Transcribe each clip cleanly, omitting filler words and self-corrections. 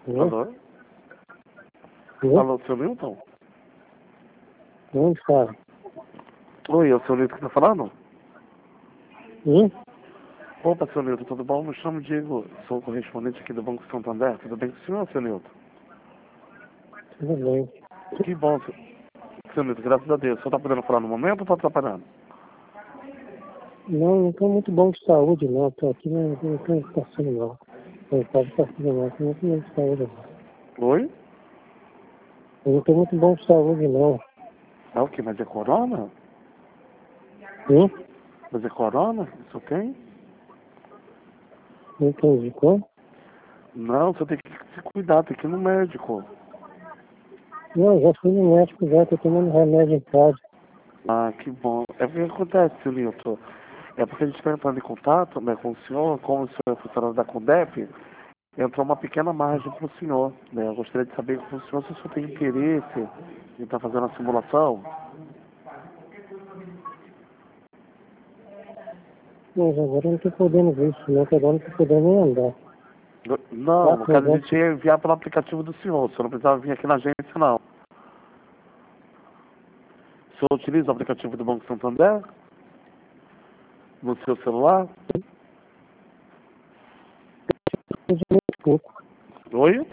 Alô? Oi? Alô, seu Milton? Onde fala? Oi, é o seu Milton que tá falando? Opa, seu Milton, tudo bom? Me chamo Diego, sou correspondente aqui do Banco Santander. Tudo bem com o senhor, seu Milton? Tudo bem. Que bom, seu Milton, graças a Deus. O senhor tá podendo falar no momento ou tá atrapalhando? Não estou muito bom de saúde, não. Estou aqui, mas não estou passando mal. Não estava passando mal. Estou muito bom de saúde, não. Oi? Eu não estou muito bom de saúde, não. É o quê? Mas é corona? Hum? Mas é corona? Isso tem? Não entendi como? Não, você tem que se cuidar, tem que ir no médico. Não, já fui no médico, já estou tomando remédio em casa. Ah, que bom. É o que acontece, seu Milton. É porque a gente está entrando em contato, né, com o senhor, como o senhor é funcionário da CONDEP, entrou uma pequena margem para o senhor, né? Eu gostaria de saber com o senhor se o senhor tem interesse em estar fazendo a simulação. Mas agora eu não estou podendo ver isso, não. Agora não estou podendo nem andar. Não, Tá, no caso a perdão. gente ia enviar pelo aplicativo do senhor. O senhor não precisava vir aqui na agência, não. O senhor utiliza o aplicativo do Banco Santander no seu celular? Entendi muito pouco. Oi?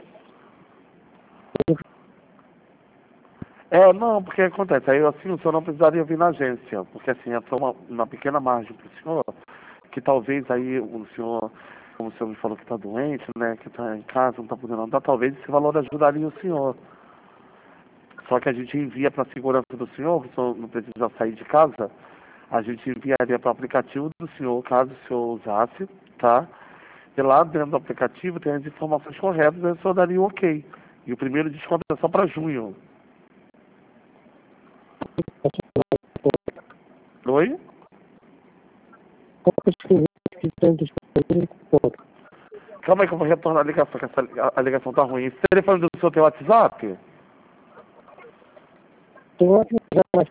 É, não, porque acontece, aí assim o senhor não precisaria vir na agência, porque assim, entrou uma pequena margem para o senhor, que talvez aí o senhor, como o senhor me falou que está doente, né, que está em casa, não está podendo andar, talvez esse valor ajudaria o senhor. Só que a gente envia para a segurança do senhor, o senhor não precisa sair de casa, a gente enviaria para o aplicativo do senhor, caso o senhor usasse, tá? E lá dentro do aplicativo tem as informações corretas, aí o senhor daria o ok. E o primeiro desconto é só para junho. Oi? Qual que eu escrevi que tem disponível com ponto? Calma aí que eu vou retornar a ligação, que a ligação tá ruim. Esse telefone do senhor tem WhatsApp? Tem outro já mais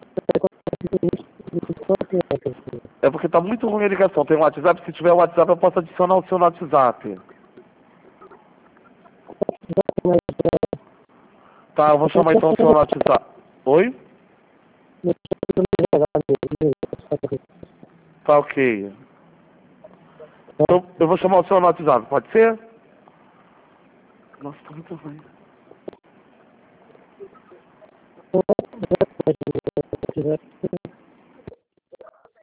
isso. É porque tá muito ruim a ligação. Tem um WhatsApp? Se tiver WhatsApp eu posso adicionar o seu no WhatsApp. Tá, eu vou chamar então o seu no WhatsApp. Oi? Tá ok. Então, eu vou chamar o seu no WhatsApp, pode ser? Nossa, tá muito ruim.